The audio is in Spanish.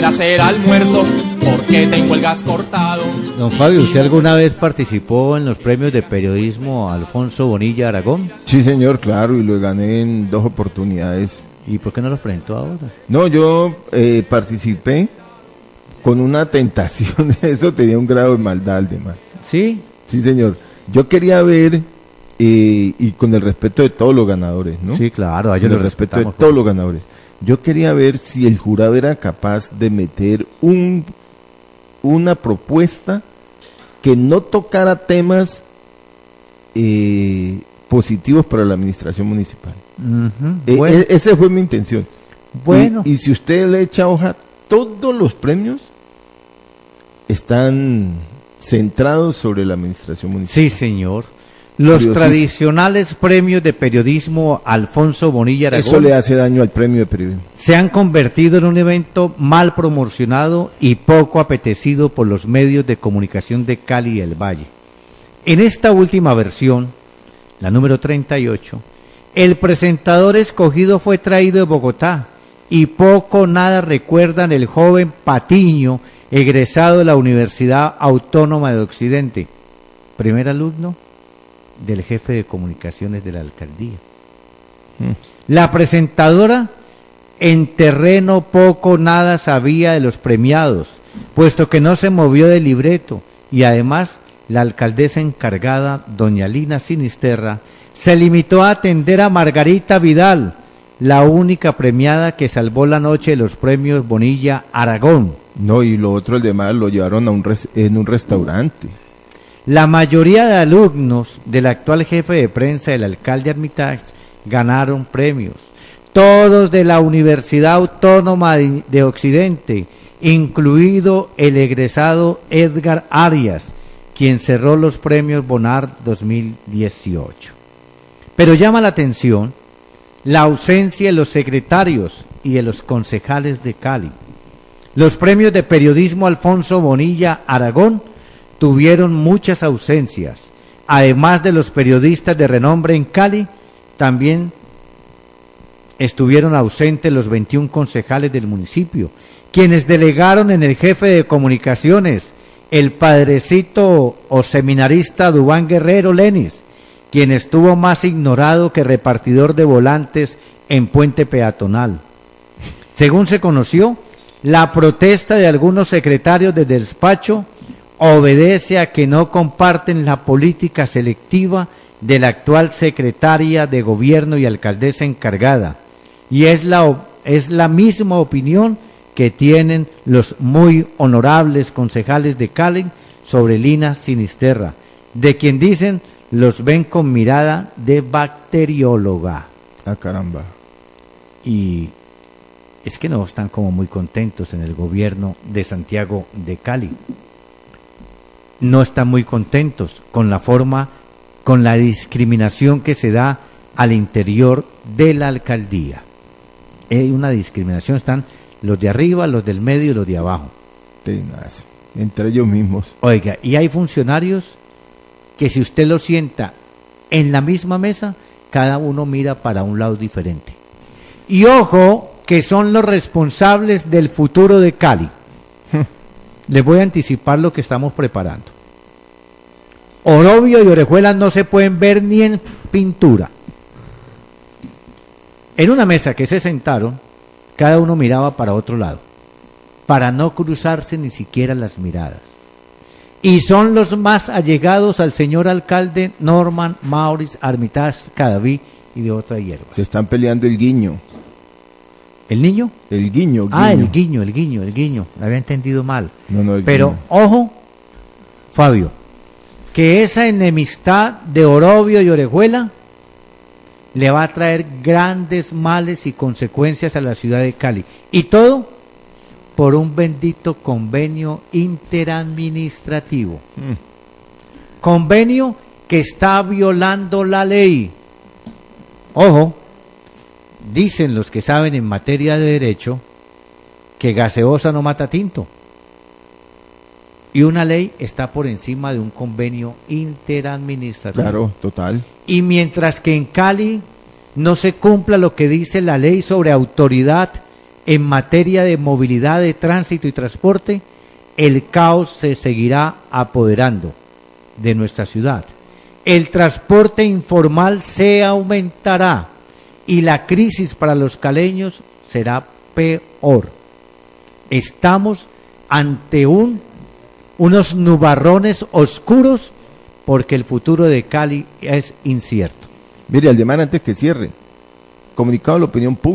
hacer almuerzo porque tengo el gas cortado. Don Fabio, ¿usted alguna vez participó en los premios de periodismo Alfonso Bonilla Aragón? Sí, señor, claro, y lo gané en 2 oportunidades. ¿Y por qué no los presentó ahora? No, yo participé con una tentación, eso tenía un grado de maldad, además. ¿Sí? Sí, señor. Yo quería ver, y con el respeto de todos los ganadores, ¿no? Sí, claro, a ellos con el los respeto de respetamos. todos los ganadores. Yo quería ver si el jurado era capaz de meter una propuesta que no tocara temas positivos para la administración municipal. Uh-huh. Bueno. Esa fue mi intención. Bueno. Y si usted le echa hoja, todos los premios están centrados sobre la administración municipal. Sí, señor. Los tradicionales premios de periodismo Alfonso Bonilla Aragón. Eso le hace daño al premio de periodismo. Se han convertido en un evento mal promocionado y poco apetecido por los medios de comunicación de Cali y el Valle. En esta última versión, la número 38, el presentador escogido fue traído de Bogotá y poco o nada recuerdan el joven Patiño, egresado de la Universidad Autónoma de Occidente, primer alumno del jefe de comunicaciones de la alcaldía. La presentadora en terreno poco o nada sabía de los premiados, puesto que no se movió del libreto, y además la alcaldesa encargada, doña Lina Sinisterra, se limitó a atender a Margarita Vidal, la única premiada que salvó la noche de los premios Bonilla Aragón. No, y lo otro, el demás, lo llevaron en un restaurante. La mayoría de alumnos del actual jefe de prensa del alcalde Armitage ganaron premios, todos de la Universidad Autónoma de Occidente, incluido el egresado Edgar Arias, quien cerró los premios Bonard 2018. Pero llama la atención la ausencia de los secretarios y de los concejales de Cali. Los premios de periodismo Alfonso Bonilla Aragón tuvieron muchas ausencias. Además de los periodistas de renombre en Cali, también estuvieron ausentes los 21 concejales del municipio, quienes delegaron en el jefe de comunicaciones, el padrecito o seminarista Dubán Guerrero Lenis, quien estuvo más ignorado que repartidor de volantes en puente peatonal. Según se conoció, la protesta de algunos secretarios de despacho obedece a que no comparten la política selectiva de la actual secretaria de gobierno y alcaldesa encargada, y es la misma opinión que tienen los muy honorables concejales de Cali sobre Lina Sinisterra, de quien dicen los ven con mirada de bacterióloga. Ah, caramba. Y es que no están como muy contentos en el gobierno de Santiago de Cali. No están muy contentos con la forma, con la discriminación que se da al interior de la alcaldía. Hay una discriminación, están los de arriba, los del medio y los de abajo. Tenaz, entre ellos mismos. Oiga, y hay funcionarios que si usted los sienta en la misma mesa, cada uno mira para un lado diferente. Y ojo, que son los responsables del futuro de Cali. Les voy a anticipar lo que estamos preparando. Orobio y Orejuela no se pueden ver ni en pintura. En una mesa que se sentaron, cada uno miraba para otro lado, para no cruzarse ni siquiera las miradas. Y son los más allegados al señor alcalde Norman Maurice Armitage Cadaví y de otra hierba. Se están peleando el guiño. ¿El niño? El guiño. Ah, el guiño. Me había entendido mal. No, pero, guiño. Ojo, Fabio, que esa enemistad de Orobio y Orejuela le va a traer grandes males y consecuencias a la ciudad de Cali. Y todo por un bendito convenio interadministrativo. Convenio que está violando la ley. Ojo, dicen los que saben en materia de derecho que gaseosa no mata tinto. Y una ley está por encima de un convenio interadministrativo. Claro, total. Y mientras que en Cali no se cumpla lo que dice la ley sobre autoridad en materia de movilidad, de tránsito y transporte, el caos se seguirá apoderando de nuestra ciudad. El transporte informal se aumentará y la crisis para los caleños será peor. Estamos ante unos nubarrones oscuros porque el futuro de Cali es incierto. Mire, Aldemar, antes que cierre, comunicado a la opinión pública.